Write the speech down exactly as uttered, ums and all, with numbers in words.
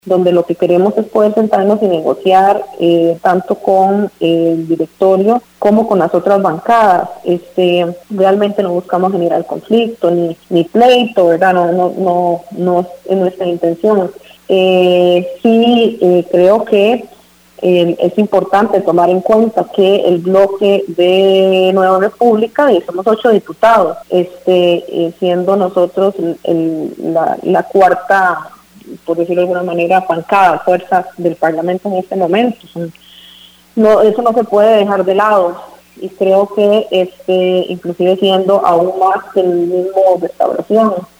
donde lo que queremos es poder sentarnos y negociar eh, tanto con el directorio como con las otras bancadas. Este, realmente no buscamos generar conflicto ni, ni pleito, ¿verdad? No, no, no, no es nuestra intención. Eh, sí, eh, creo que eh, es importante tomar en cuenta que el bloque de Nueva República, y somos ocho diputados, este, eh, siendo nosotros el, el, la, la cuarta, por decirlo de alguna manera, bancada, fuerzas del Parlamento en este momento. No, eso no se puede dejar de lado, y creo que este, inclusive siendo aún más que el mismo Restauración,